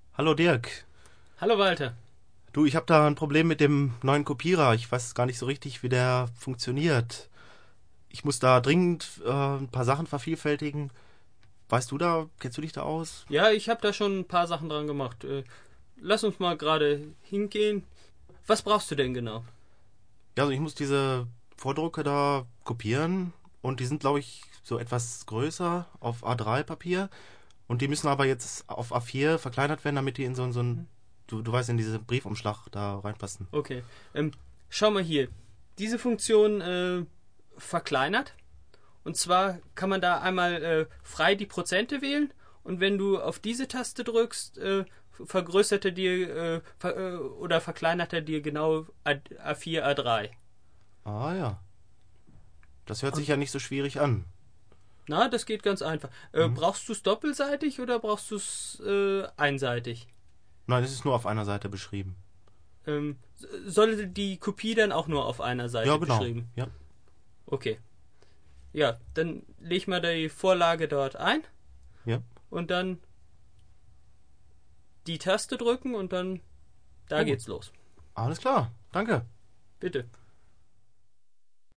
Hallo Dirk. Hallo Walter. Du, ich habe da ein Problem mit dem neuen Kopierer. Ich weiß gar nicht so richtig, wie der funktioniert. Ich muss da dringend ein paar Sachen vervielfältigen. Kennst du dich da aus? Ja, ich habe da schon ein paar Sachen dran gemacht. Lass uns mal gerade hingehen. Was brauchst du denn genau? Ja, also ich muss diese Vordrucke da kopieren und die sind, glaube ich, so etwas größer auf A3-Papier und die müssen aber jetzt auf A4 verkleinert werden, damit die in so ein, du weißt, in diesen Briefumschlag da reinpassen. Okay. Schau mal hier. Diese Funktion verkleinert. Und zwar kann man da einmal frei die Prozente wählen. Und wenn du auf diese Taste drückst, vergrößert er dir oder verkleinert er dir genau A4, A3. Ah ja, das hört sich Und ja nicht so schwierig an. na, das geht ganz einfach. Hm? Brauchst du es doppelseitig oder brauchst du es einseitig? Nein, es ist nur auf einer Seite beschrieben. Soll die Kopie dann auch nur auf einer Ja, Seite genau. beschrieben? Ja, Okay. Ja, dann leg ich mal die Vorlage dort ein ja. und dann die Taste drücken und dann da Oh, gut. geht's los. Alles klar. Danke. Bitte.